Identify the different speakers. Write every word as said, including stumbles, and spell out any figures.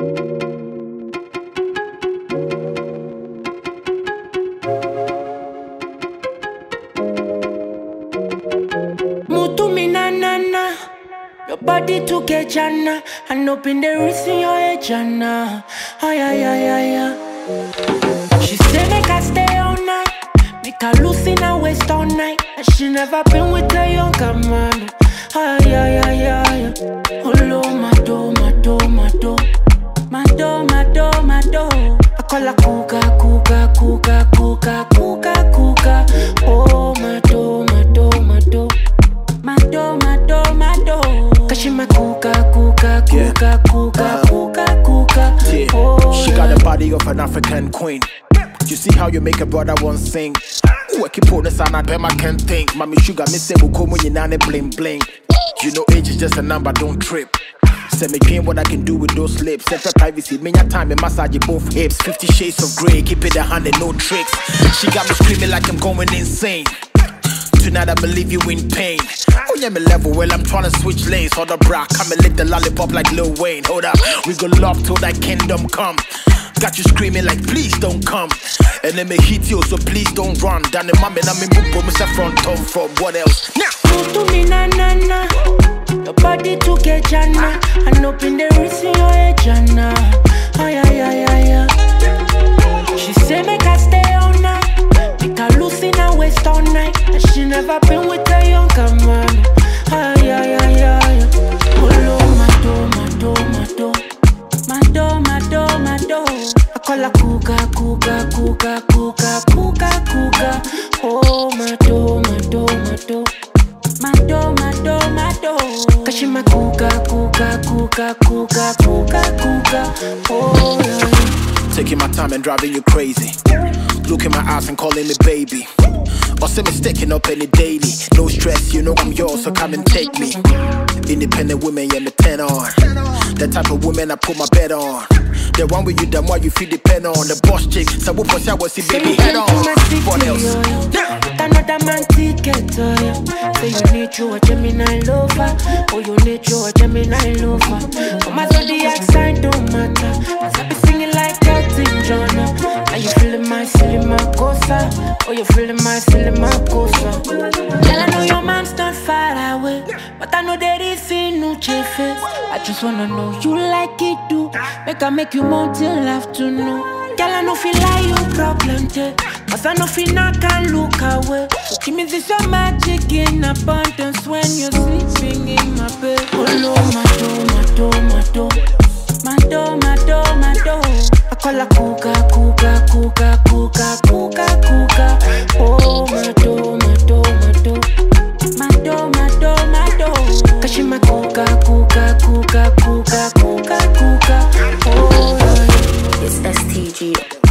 Speaker 1: Mutu mi na na na, your body to get jana, and open the wrist in your head jana. Ay ay ay ay ay. She say make I stay all night, make her loose in her waist all night, and she never been with a younger man. Ay ay ay ay. Oh lo my do, my do, my do, my do, my do, my do. I call her cougar, cougar, cougar, cougar, cougar, cougar. Oh my do, my do, my do. Mado, mado, mado. Cause she my cougar, cougar, cougar, cougar, cougar, cougar.
Speaker 2: Yeah,
Speaker 1: oh,
Speaker 2: she got the body of an African queen. You see how you make a brother one sing? Ooh, I keep on the sound, I can't think. Mommy sugar, me say, Mukomo, you nane bling bling. You know age is just a number, don't trip. Say me dream what I can do with those lips. Set for privacy, me your time and massage both hips. Fifty shades of grey, keep it a hundred, no tricks. She got me screaming like I'm going insane. Tonight I believe you in pain. Oh yeah, me level well, I'm tryna switch lanes. Hold up, bra, come and lick the lollipop like Lil Wayne. Hold up, we go love till that kingdom come. Got you screaming like please don't come. And then me hit you, so please don't run. Down the mommy, I'm in boom boom, it's a front top from what else? Now,
Speaker 1: to me na na na, your body to get jana, and open the wrist in your head jana. Ay ay ay ay ay. She say make her stay all night, make her loose in her waist all night, and she never been with a younger man. Ay ay ay ay. Oh lo my do, my do, my do, my do, my do, my do. I call her cougar, cougar, cougar, cougar, cougar, cougar. Oh my do, my do, my do. Mado, mado, mado. Cause she my cougar, cougar, cougar, cougar, cougar, cougar. Oh yeah.
Speaker 2: Taking my time and driving you crazy. Look in my eyes and calling me baby. Or say me sticking up any daily. No stress, you know I'm yours, so come and take me. Independent women, yeah, me ten on. The type of women I put my bet on. The one with you, the one you feel depend on. The boss chick, so we push out, see baby head on. What else?
Speaker 1: Another man ticket, oh yeah. Say you need you a Gemini lover, or you need you a Gemini lover. But my zodiac sign don't matter, cause I be singing like Elton John. Are you feeling my silly Makosa, or you feeling my silly Makosa? Girl, I know your man's not far away, but I know there is in no face. I just wanna know you like it too. Make I make you more till afternoon. Girl, I know feel like you problem too, cause I know feel not can look away. So give me this your magic in abundance when you're sleeping in my bed. Oh no, my do, my do, my do, my do, my do, my do. I call her cougar, cougar, cougar, cougar, cougar, cougar. Oh my do, my do, my do, my do, my do, my do. Cause she my cougar, cougar, cougar, cougar, cougar, cougar. Oh yeah.
Speaker 3: It's S T G.